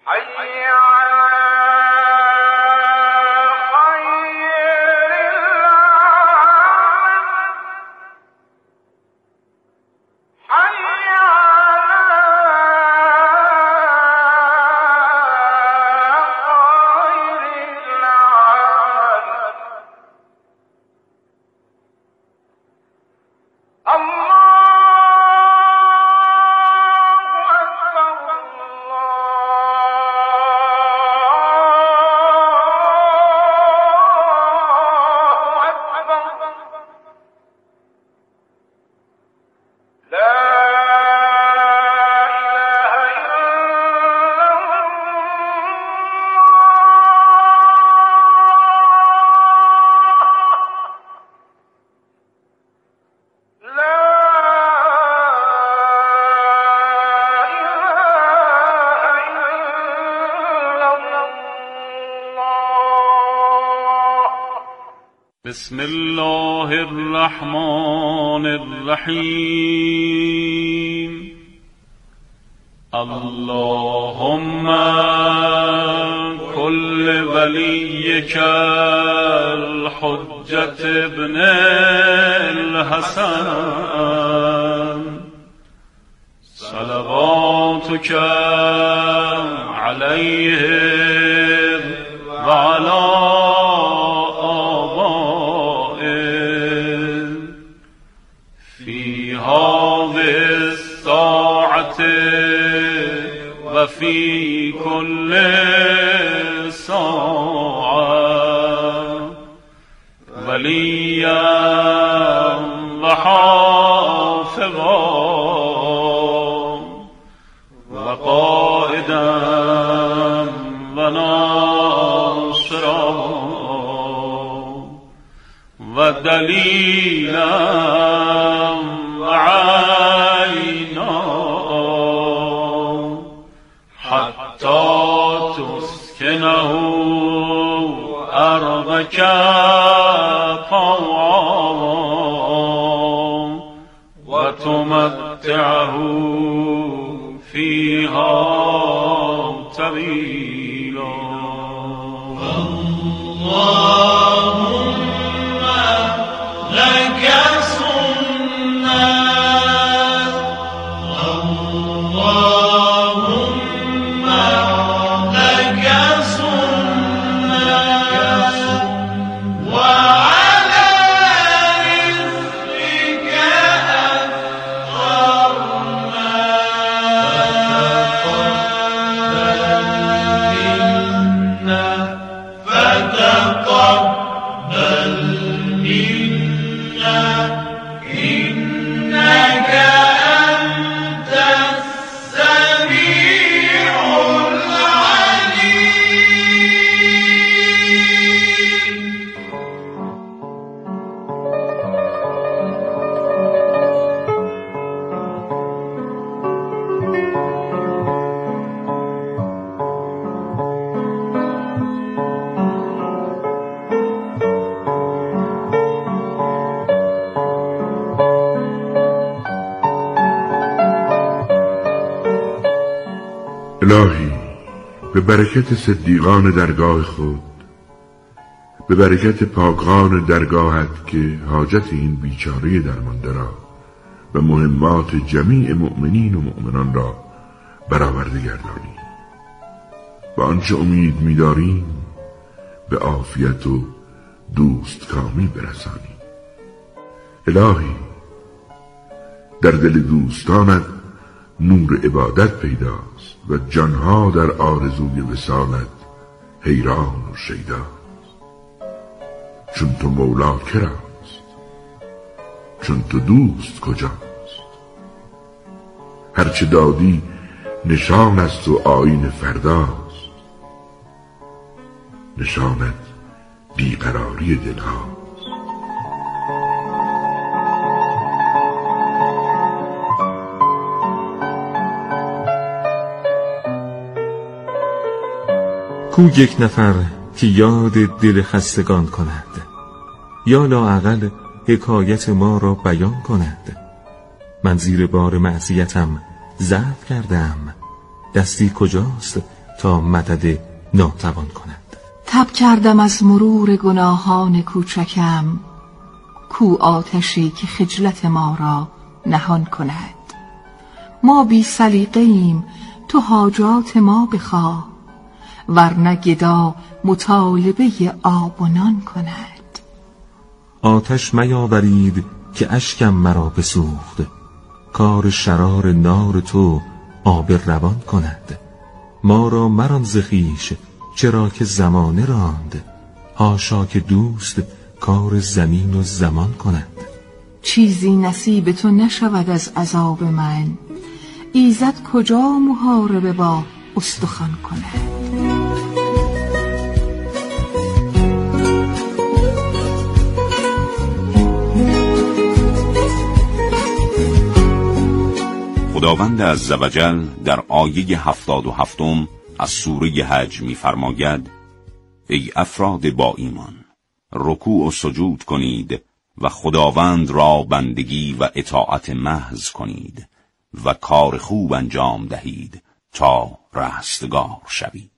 بسم الله الرحمن الرحیم. اللهم كل وليك الحجة ابن الحسن صلواتك عليه وعلى وفي كل ساعة وليا وحافظا وقائدا وناصرا ودليلا وعينا حتى تسكنه أرضك طوعا وتمتعه فيها طويلا. اللهم لك السنة اللهم لك السنة وعلى رزقك أفطرنا فتقبل منا إنك أنت السميع العليم. الهی به برکت صدیقان درگاه خود، به برکت پاکان درگاهت که حاجت این بیچاره درمانده را و مهمات جمیع مؤمنین و مؤمنان را برآورده گردانی و آنچه امید می‌داریم به عافیت و دوستکامی برسانی. الهی در دل دوستانت نور عبادت پیداست و جانها در آرزوی وصالت حیران و شیداست. چون تو مولا کراست؟ چون تو دوست کجاست؟ هرچه دادی نشان است و آیین فرداست، نشانت بیقراری دلهاست. کو یک نفر که یاد دل خستگان کند، یا لااقل حکایت ما را بیان کند. من زیر بار معصیتم ضعف کردم، دستی کجاست تا مدد ناتوان کند. تب کردم از مرور گناهان کوچکم، کو آتشی که خجلت ما را نهان کند. ما بی سلیقه ایم، تو حاجات ما بخواه، ورنه گدا مطالبه آب و نان کند. آتش میاورید که اشکم مرا بسوخت، کار شرار نار تو آب روان کند. ما را مران ز خویش چرا که زمانه راند، حاشا که دوست کار زمین و زمان کند. چیزی نصیب تو نشود از عذاب من، ایزد کجا محاربه با استخوان کند. خداوند عزوجل در آیه 77 از سوره حج می‌فرماید: ای افراد با ایمان، رکوع و سجود کنید و خداوند را بندگی و اطاعت محض کنید و کار خوب انجام دهید تا رستگار شوید.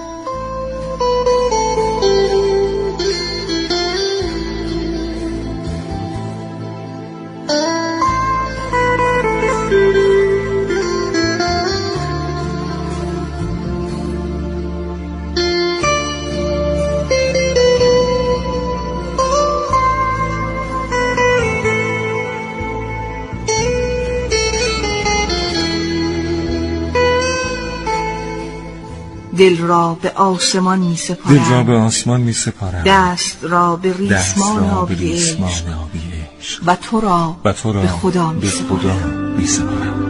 دل را به آسمان می سپارم، دست را به ریسمان آبی عشق، و تو را به خدا می سپارم.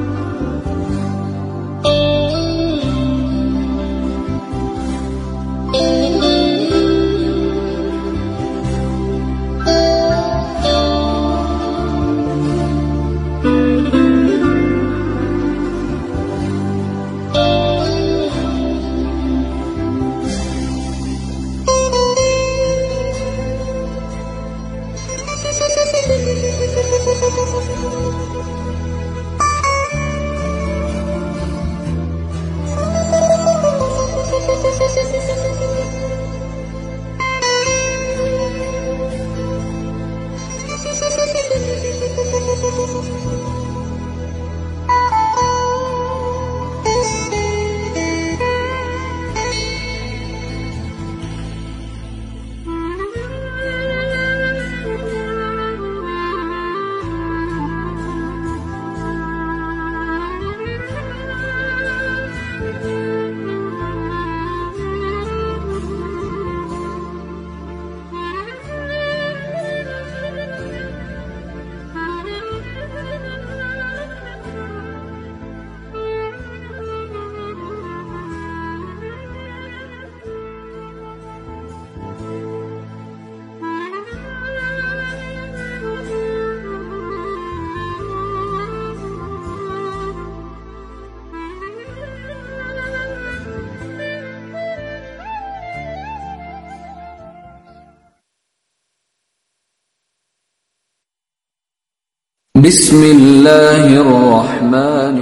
بسم الله الرحمن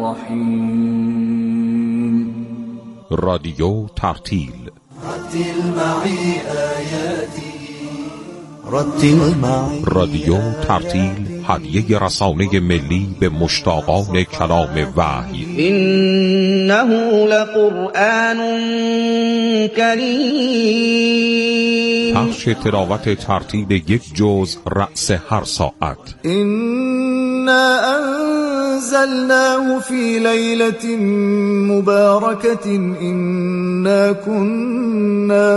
الرحیم. رادیو ترتیل. رادیو ترتیل هدیه رسانه ملی به مشتاقان کلام وحی. انه لقرآن کریم. پخش تلاوت ترتیل یک جزء رأس هر ساعت. انا انزلناه فی لیلة مبارکة انا كنا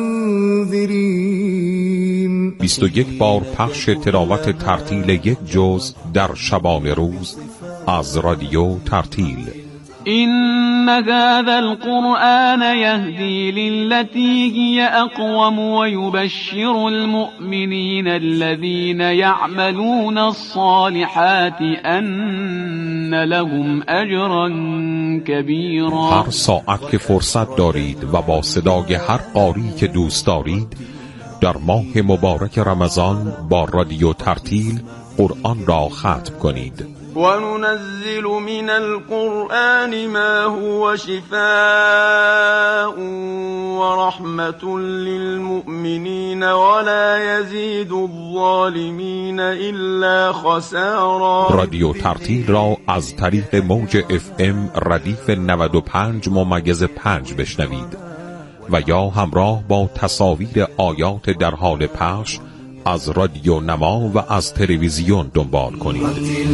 منذرین. 21 بار پخش تلاوت ترتیل یک جزء در شبانه روز از رادیو ترتیل. إن هذا القرآن يهدي للتي هي أقوم ويبشر المؤمنين الذين يعملون الصالحات أن لهم أجرا كبيرا. هر ساعت که فرصت دارید و با صدای هر قاری که دوست دارید در ماه مبارک رمضان با رادیو ترتیل قرآن را ختم کنید. وننزل من القرآن ما هو شفاء ورحمة للمؤمنين ولا يزيد الظالمين إلا خسارا. رادیو ترتیل را از طریق موج FM ردیف 95.5 بشنوید و یا همراه با تصاویر آیات در حال پخش از رادیو نما و از تلویزیون دنبال کنید.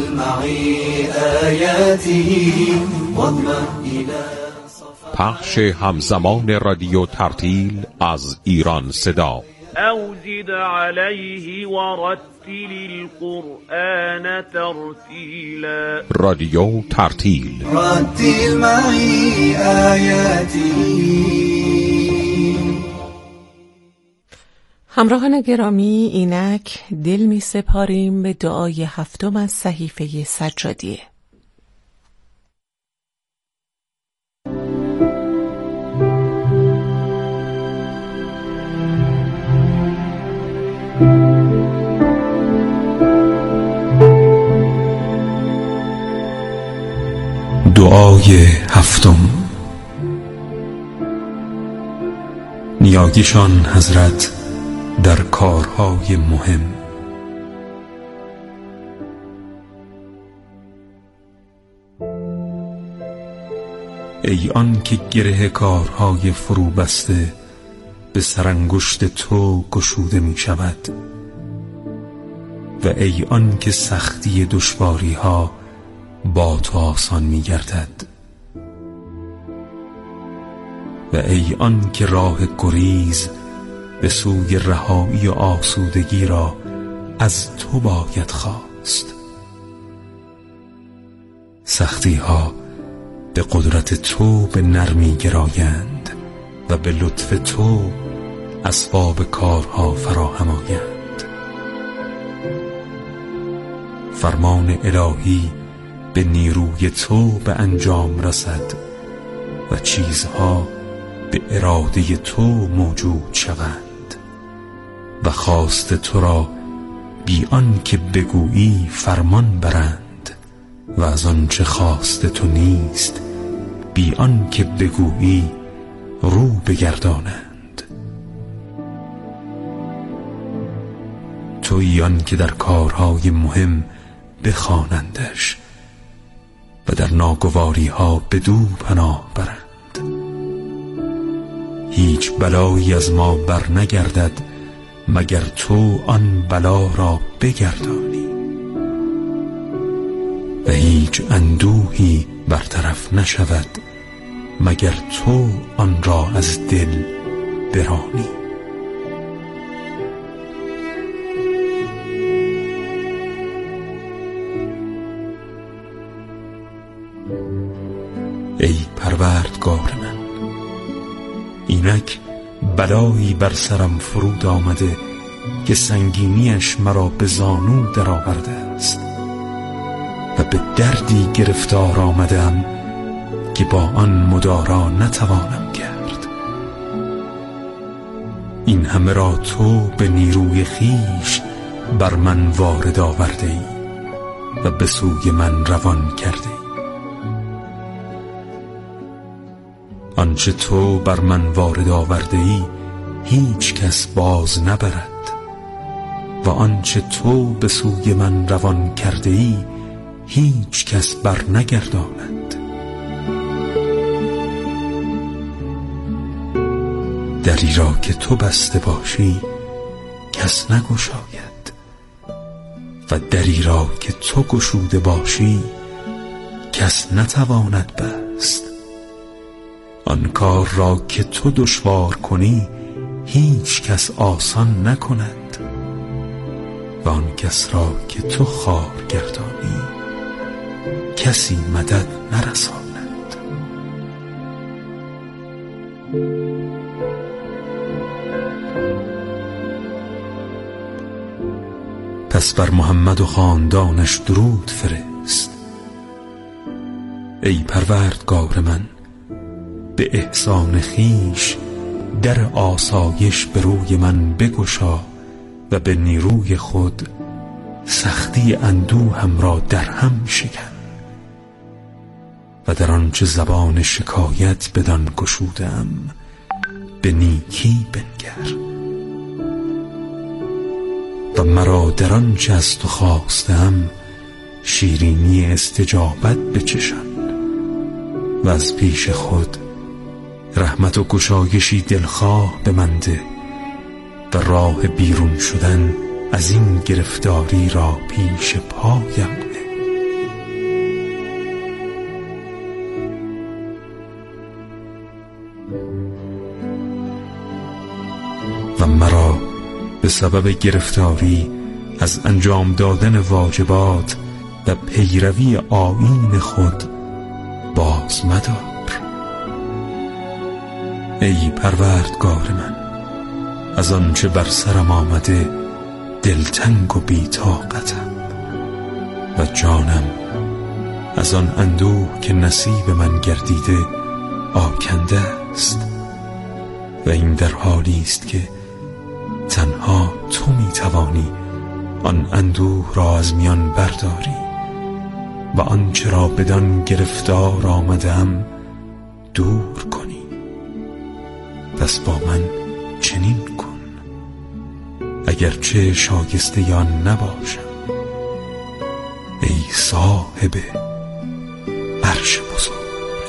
پخش همزمان رادیو ترتیل از ایران صدا. اوزد علیه ورتل القرآن ترتیلا. رادیو ترتیل. رتل معی آیاتی. همراهان گرامی، اینک دل می سپاریم به دعای هفتم از صحیفه سجادیه. دعای هفتم. نیاگیشان حضرت در کارهای مهم. ای آن که گره کارهای فرو بسته به سرانگشت تو گشوده می شود و ای آن که سختی دشواری ها با تو آسان می گردد و ای آن که راه گریز به سوی رهایی و آسودگی را از تو باید خواست. سختی ها به قدرت تو به نرمی گرایند و به لطف تو اسباب کارها فراهم آیند. فرمان الهی به نیروی تو به انجام رسد و چیزها به اراده تو موجود شوند و خواست تو را بی آن که بگویی فرمان برند و از آنچه خواست تو نیست بی آن که بگویی رو بگردانند. تویی آن که در کارهای مهم بخوانندش و در ناگواری ها بدو پناه برند. هیچ بلایی از ما بر نگردد مگر تو آن بلا را بگردانی و هیچ اندوهی برطرف نشود مگر تو آن را از دل برانی. ای پروردگار من، اینک بلایی بر سرم فرود آمده که سنگینیش مرا به زانو در آورده است و به دردی گرفتار آمدم که با آن مدارا نتوانم کرد. این همه را تو به نیروی خیش بر من وارد آورده ای و به سوی من روان کرده ای. آنچه تو بر من وارد آورده ای هیچ کس باز نبرد و آنچه تو به سوی من روان کرده ای هیچ کس بر نگرداند. دری را که تو بسته باشی کس نگشاید و دری را که تو گشوده باشی کس نتواند بست. آن کار را که تو دشوار کنی هیچ کس آسان نکند و آن کس را که تو خوار گردانی کسی مدد نرساند. پس بر محمد و خاندانش درود فرست. ای پروردگار من، به احسان خیش در آسایش به روی من بگشا و به نیروی خود سختی اندوهم را در هم شکن و در آنچه زبان شکایت بدان گشودم به نیکی بنگر و مرا در آنچه از تو خواستم شیرینی استجابت بچشان و از پیش خود رحمت و گشایشی دلخواه به من ده و راه بیرون شدن از این گرفتاری را پیش پایم نه و مرا به سبب گرفتاری از انجام دادن واجبات و پیروی آیین خود باز مدار. ای پروردگار من، از آنچه بر سرم آمده دلتنگ و بی‌طاقتم و جانم از آن اندوه که نصیب من گردیده آکنده است و این در حالی است که تنها تو میتوانی آن اندوه را از میان برداری و آنچه را بدان گرفتار آمدم دور کنی. پس با من چنین کن اگرچه شایسته یا نباشم، ای صاحب عرش بزرگ.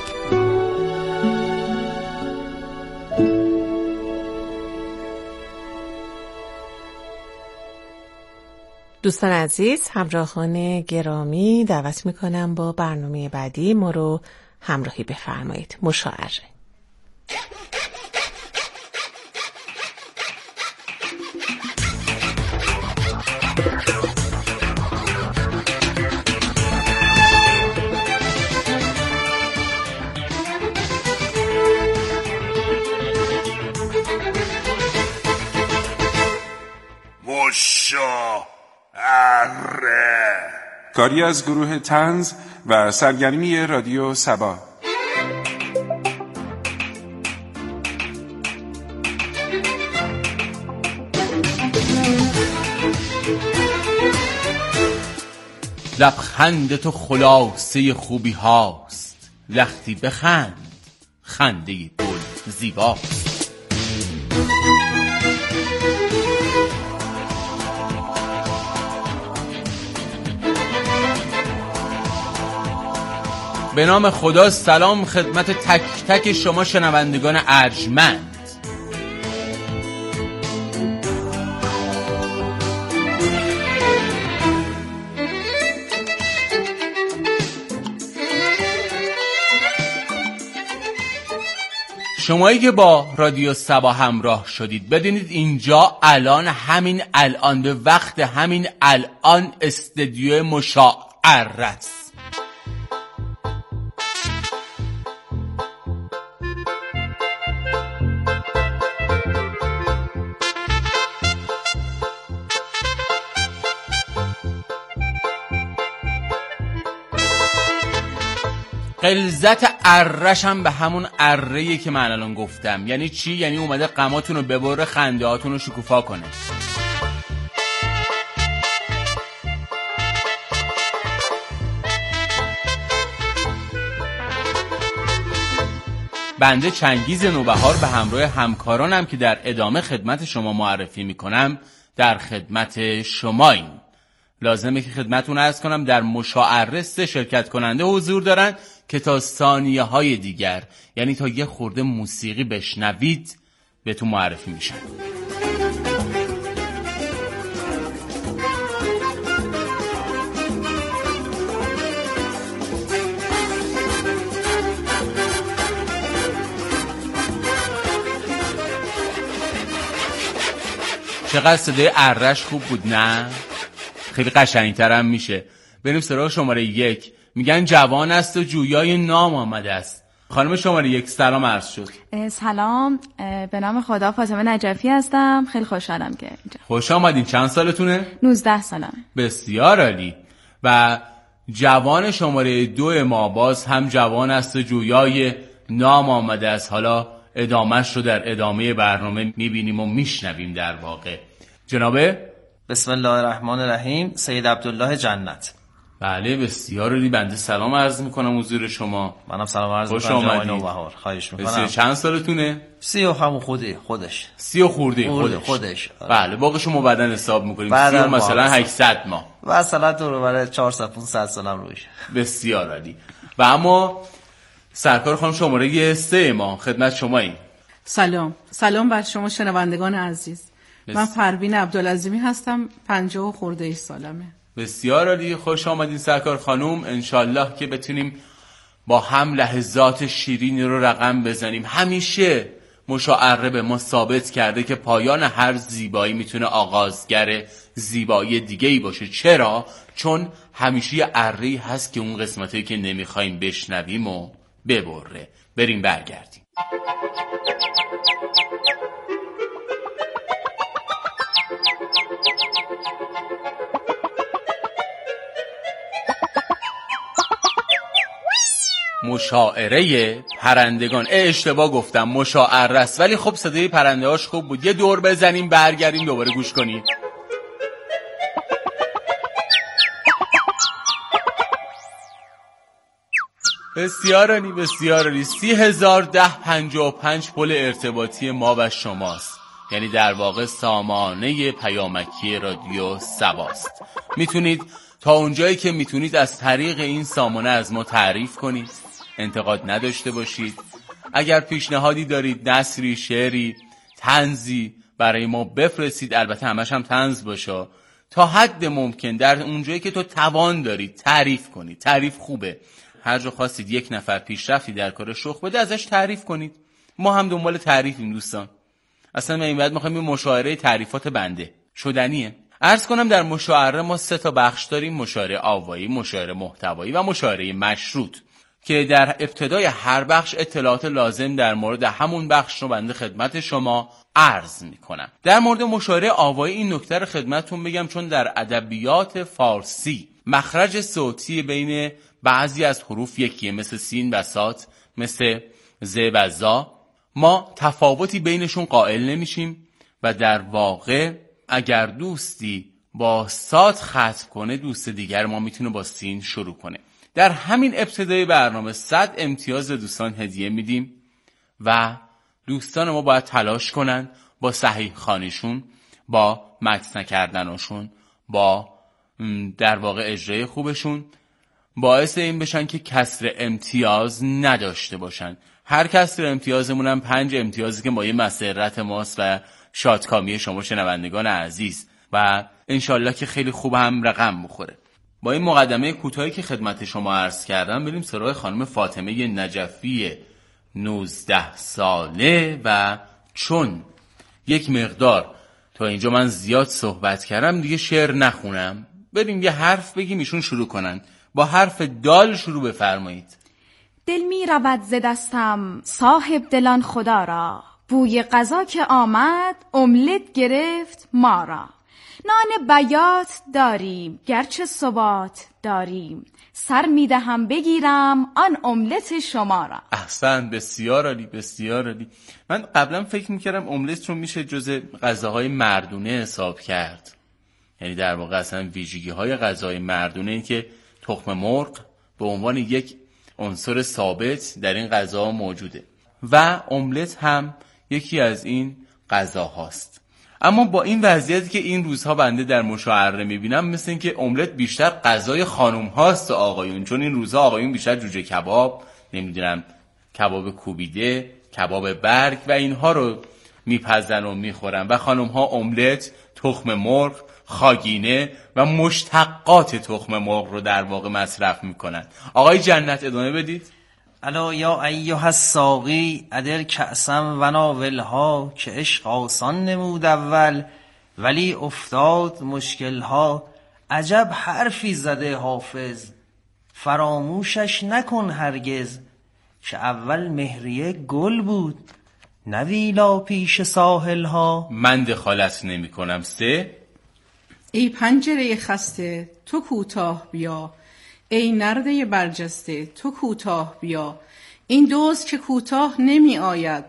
دوستان عزیز، همراهان گرامی، دعوت میکنم با برنامه بعدی ما رو همراهی بفرمایید. مشاعره. کاری از گروه طنز و سرگرمی رادیو سبا. لبخند تو خلاصه خوبی هاست، لختی بخند خنده گل زیباست. به نام خدا سلام خدمت تک تک شما شنوندگان ارجمند. شمایی که با رادیو سبا همراه شدید بدونید اینجا الان همین الان به وقت همین الان استدیو مشاعره است. غلظت ارش هم به همون اره‌ای که من الان گفتم. یعنی چی؟ یعنی اومده غماتون رو ببره، خنده هاتون رو شکوفا کنه. بنده چنگیز نوبهار به همراه همکارانم که در ادامه خدمت شما معرفی میکنم در خدمت شماییم. لازمه که خدمتتون عرض کنم در مشاعره 3 شرکت کننده حضور دارن که تا ثانیه های دیگر، یعنی تا یه خورده موسیقی بشنوید، بهتون معرفی میشن. چقدر صدای ارش خوب بود نه؟ خیلی قشنگتر هم میشه. بریم سراغ شماره 1. میگن جوان است و جویای نام آمده است. خانم شماره 1 سلام عرض شد. سلام، به نام خدا فاطمه نجفی هستم. خیلی خوشحالم که اینجا. خوش آمدین. چند سالتونه؟ 19 سالمه. بسیار عالی. و جوان شماره 2 ما باز هم جوان است و جویای نام آمده است. حالا ادامهش رو در ادامه برنامه میبینیم و میشنویم. در واقع جناب بسم الله الرحمن الرحیم. سید عبدالله جنت. بله بسیار عالی. بنده سلام عرض میکنم حضور شما. منم سلام عرض میکنم جناب نوبهار. خواهش میکنم. چند سالتونه؟ 30 و همون خودش 30 خورده خودش. بله باقیشو ما بعدن حساب میکنیم. 30 مثلا 800 ماه مثلا تو برای 400 500 سالم روش. بسیار عالی. و اما سرکار خانم شماره 3 ما خدمت شماییم. سلام بر شما شنوندگان عزیز. من پروین عبدالعظیمی هستم. 50 خورده سالمه. بسیار عالی. خوش آمدین سرکار خانم. انشالله که بتونیم با هم لحظات شیرینی رو رقم بزنیم. همیشه مشاعره به ما ثابت کرده که پایان هر زیبایی میتونه آغازگر زیبایی دیگه‌ای باشه. چرا؟ چون همیشه یه اره‌ای هست که اون قسمتی که نمیخوایم بشنویم و ببره. بریم برگردیم. مشاعره پرندگان. اشتباه گفتم، مشاعره است، ولی خب صدای پرنده هاش خوب بود. یه دور بزنیم برگردیم دوباره گوش کنید. بسیار عالی. 30,010.55 پل ارتباطی ما و شماست، یعنی در واقع سامانه پیامکی رادیو سباست. میتونید تا اونجایی که میتونید از طریق این سامانه از ما تعریف کنید، انتقاد نداشته باشید. اگر پیشنهادی دارید، نثری، شعری، طنزی برای ما بفرستید. البته همش هم طنز باشه. تا حد ممکن در اونجایی که تو توان دارید تعریف کنید. تعریف خوبه. هر جا خواستید یک نفر پیشرفتی در کار شخ بده ازش تعریف کنید. ما هم دنبال تعریفیم دوستان. اصلا ما این بعد میخوایم این مشاعره تعریفات بنده شدنیه. عرض کنم در مشاعره ما 3 تا بخش داریم: مشاعره آوایی، مشاعره محتوایی و مشاعره مشروط، که در ابتدای هر بخش اطلاعات لازم در مورد همون بخش رو بنده خدمت شما عرض میکنم. در مورد مشاعره آوایی این نکته رو خدمتتون بگم، چون در ادبیات فارسی مخرج صوتی بین بعضی از حروف یکیه، مثل سین و صاد، مثل ز و زا. ما تفاوتی بینشون قائل نمیشیم و در واقع اگر دوستی با صاد ختم کنه، دوست دیگر ما میتونه با سین شروع کنه. در همین ابتدای برنامه 100 امتیاز دوستان هدیه میدیم و دوستان ما باید تلاش کنن با صحیح خوانیشون، با متن کردنشون، با در واقع اجرای خوبشون باعث این بشن که کسر امتیاز نداشته باشن. هر کسر امتیازمون هم 5 امتیازی که مایه مسرت ماست و شادکامی شما شنوندگان عزیز، و انشالله که خیلی خوب هم رقم بخوره. با این مقدمه کوتاهی که خدمت شما عرض کردم بریم سراغ خانم فاطمه نجفی 19 ساله. و چون یک مقدار تا اینجا من زیاد صحبت کردم، دیگه شعر نخونم، بریم یه حرف بگیم ایشون شروع کنن. با حرف دال شروع بفرمایید. دل می رود ز دستم صاحب دلان خدا را، بوی غذا که آمد املت گرفت ما را. نان بیات داریم گرچه ثبات داریم، سر می دهم بگیرم آن املت شما را. احسن، بسیار عالی، بسیار عالی. من قبلا فکر میکردم املت رو میشه جز غذاهای مردونه حساب کرد، یعنی در واقع اصلا ویژگی های غذای مردونه این که تخم مرغ به عنوان یک عنصر ثابت در این غذا موجوده و املت هم یکی از این غذاهاست. اما با این وضعیتی که این روزها بنده در مشاعره میبینم، مثل این که املت بیشتر غذای خانوم هاست و آقایون، چون این روزها آقایون بیشتر جوجه کباب، نمیدونم کباب کوبیده، کباب برگ و اینها رو میپزن و میخورن و خانوم ها املت، تخم مرغ، خاگینه و مشتقات تخم مرغ رو در واقع مصرف میکنن. آقای جنت ادامه بدید. الا یا ایها الساقی ادر کأسم و ناولها، که عشق آسان نمود اول ولی افتاد مشکلها. عجب حرفی زده حافظ فراموشش نکن هرگز، که اول مهریه گل بود نویلا پیش ساحلها. من دخالت نمی کنم. 3. ای پنجره خسته تو کوتاه بیا، ای نرده برجسته تو کوتاه بیا. این دوست که کوتاه نمی آید،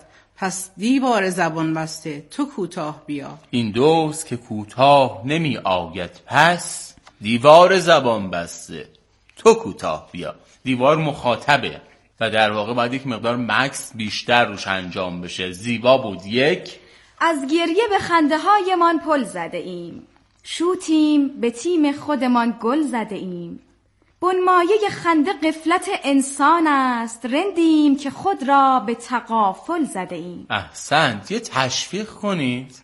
پس دیوار زبان بسته تو کوتاه بیا. این دوست که کوتاه نمی آید، پس دیوار زبان بسته تو کوتاه بیا. دیوار مخاطبه و در واقع باید یک مقدار مکس بیشتر روش انجام بشه. زیبا بود. یک، از گریه به خنده هایمان پل زده ایم، شوتیم به تیم خودمان گل زده ایم. بنمایه خنده غفلت انسان است، رندیم که خود را به تغافل زده ایم. احسنت. یه تشویق کنید.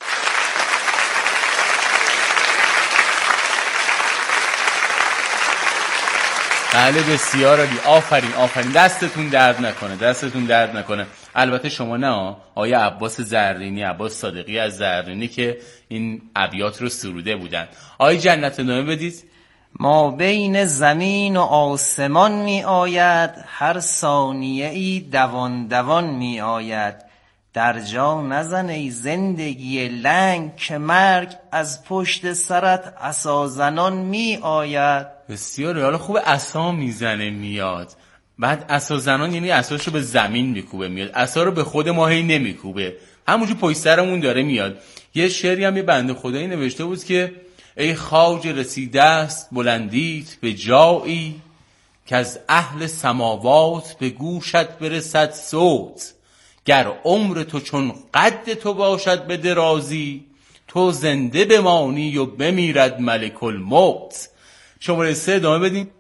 بله بسیار عالی. آفرین آفرین. دستتون درد نکنه، دستتون درد نکنه. البته شما نه، آقای عباس زرینی، عباس صادقی از زرینی که این ابیات رو سروده بودن. آقای جنت ادامه بدید. ما بین زمین و آسمان می آید، هر ثانیه ای دوان دوان می آید. در جا نزن ای زندگی لنگ، که مرگ از پشت سرت عصازنان می آید. بسیار. حالا خوب عصا میزنه میاد. بعد عصازنان یعنی عصاشو به زمین میکوبه میاد، عصا رو به خود ما هی نمیکوبه، همونجور پشت سرمون داره میاد. یه شعری هم یه بنده خدایی نوشته بود که ای خواجه رسیده است بلندیت به جایی، که از اهل سماوات به گوشت برسد صوت. گر عمر تو چون قد تو باشد به درازی، تو زنده بمانی و بمیرد ملک الموت. شماره 3 ادامه بدیم.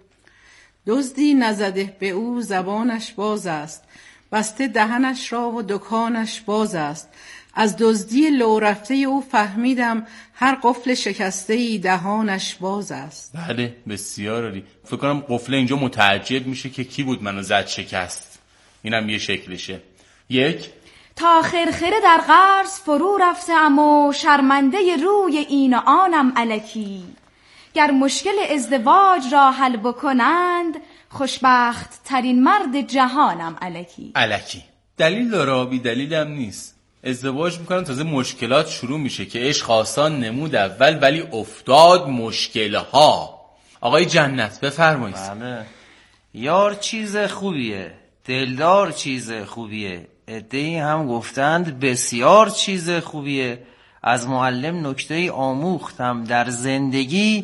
دزدی نزده به او زبانش باز است، بسته دهنش را و دکانش باز است. از دزدی لو رفته او فهمیدم، هر قفل شکسته ای دهانش باز است. بله بسیار عالی. فکر کنم قفل اینجا متعجب میشه که کی بود منو زد شکست. اینم یه شکلشه. یک، تا خرخره در قرض فرو رفتم و شرمنده روی این و آنم الکی. گر مشکل ازدواج را حل بکنند، خوشبخت ترین مرد جهانم الکی. الکی دلیل داره، بی دلیل هم نیست. ازدواج میکنن تازه مشکلات شروع میشه که عشق آسان نمود اول ولی افتاد مشکلها. آقای جنت بفرمایید. بله. یار چیز خوبیه، دلدار چیز خوبیه، عده‌ای هم گفتند بسیار چیز خوبیه. از معلم نکته‌ای آموختم در زندگی،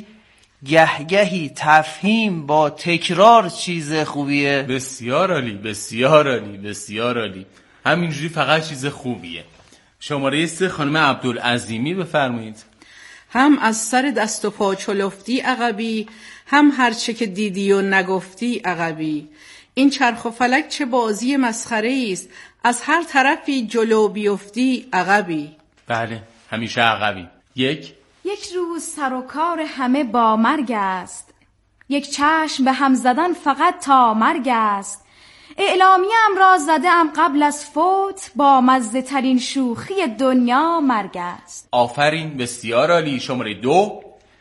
گهگهی تفهیم با تکرار چیز خوبیه. بسیار عالی بسیار عالی بسیار عالی. همینجوری فقط چیز خوبیه. شماره 3 خانم عبدالعظیمی بفرمایید. هم از سر دست و پا چلفتی عقبی، هم هرچه که دیدی و نگفتی عقبی. این چرخ و فلک چه بازی مسخره است، از هر طرفی جلو بیفتی عقبی. بله همیشه عقبی. یک روز سر و کار همه با مرگ است، یک چشم به هم زدن فقط تا مرگ است. اعلامیم را زدم قبل از فوت، با مزه ترین شوخی دنیا مرگ است. آفرین بسیار عالی. شماره 2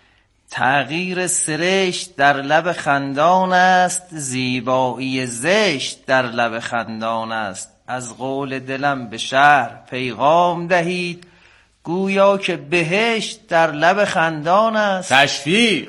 تغییر سرشت در لب خندان است، زیبایی زشت در لب خندان است. از قول دلم به شهر پیغام دهید، گویا که بهشت در لب خندان است. تشویق.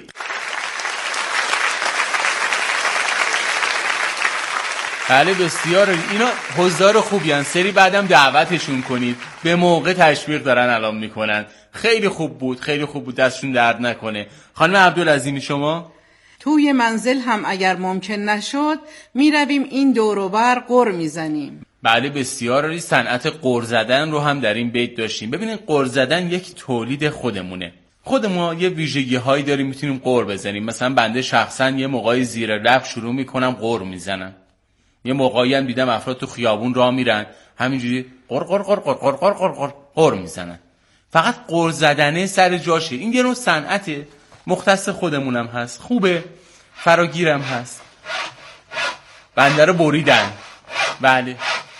بله بسیار. اینا حضار خوبی هن. سری بعدم دعوتشون کنید، به موقع تشویق دارن الان میکنن. خیلی خوب بود خیلی خوب بود. دستشون درد نکنه. خانم عبدالعظیمی شما؟ توی منزل هم اگر ممکن نشد، میرویم این دور و بر قر میزنیم. بله بسیار عالی. صنعت قر زدن رو هم در این بیت داشتیم. ببینید قر زدن یک تولید خودمونه. خود ما یه ویژگی هایی داریم میتونیم قر بزنیم. مثلا بنده شخصا یه موقعی زیر لب شروع میکنم قر میزنم. یه موقعی هم دیدم افراد تو خیابون راه میرن همینجوری قر قر قر قر قر قر قر قر قر میزنن. فقط قر زدنه سر جاشه. این یه نوع صنعته، مختص خودمونم هست، خوبه، فراگیرم هست. بنده رو بریدن. بله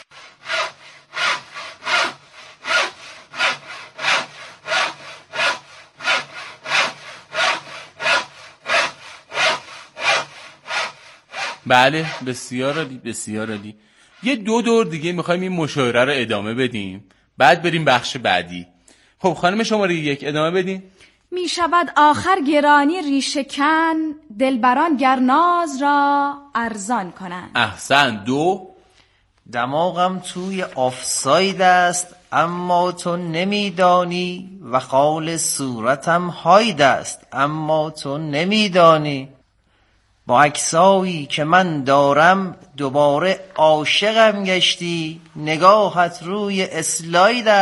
بله بسیار عالی بسیار عالی. یه 2 دور دیگه میخوایم این مشاوره رو ادامه بدیم، بعد بریم بخش بعدی. خب خانم شماره 1 ادامه بدیم. می شود آخر گرانی ریشه‌کن، دلبران گرناز را ارزان کنند. احسن. 2 دماغم توی آفساید است اما تو نمیدانی، و خال صورتم هاید است اما تو نمیدانی. با عکسایی که من دارم دوباره عاشقم گشتی، نگاهت روی اسلاید